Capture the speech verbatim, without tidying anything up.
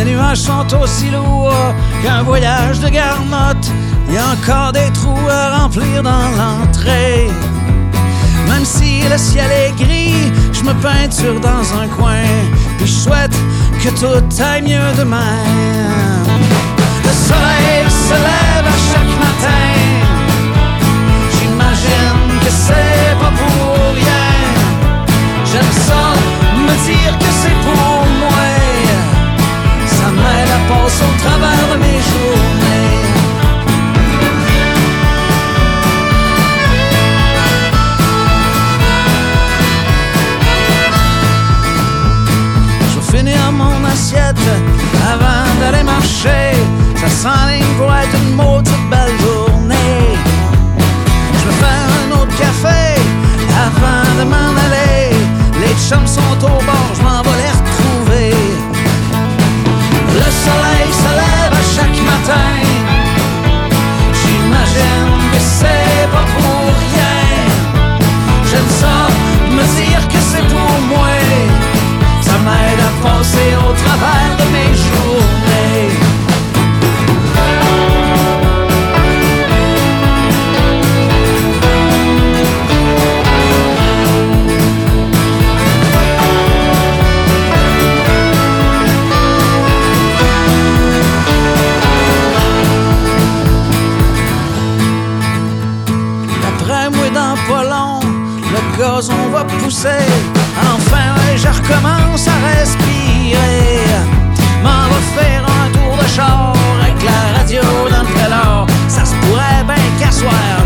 Les nuages sont aussi lourds qu'un voyage de garnotte. Y a encore des trous à remplir dans l'entrée. Même si le ciel est gris, je me peinture dans un coin. Puis je souhaite que tout aille mieux demain. Le soleil se lève à chaque matin. J'imagine que c'est pas pour rien. J'aime ça, me dire que c'est pour moi. Ça m'aide à passer au travers de mes journées. Je vais finir mon assiette avant d'aller marcher. Ça s'enligne pour être une maudite belle journée. Je vais faire un autre café avant de m'en aller. Les chums sont au bord, je m'en vais les retrouver. Le soleil se lève à chaque matin. J'imagine que c'est pas pour rien. J'aime ça, me dire que c'est pour moi. Ça m'aide à passer au travers de mes journées. Le gazon va pousser. Enfin, ouais, je recommence à respirer. M'en va faire un tour de char avec la radio dans le trailer. Ça se pourrait bien qu'à soir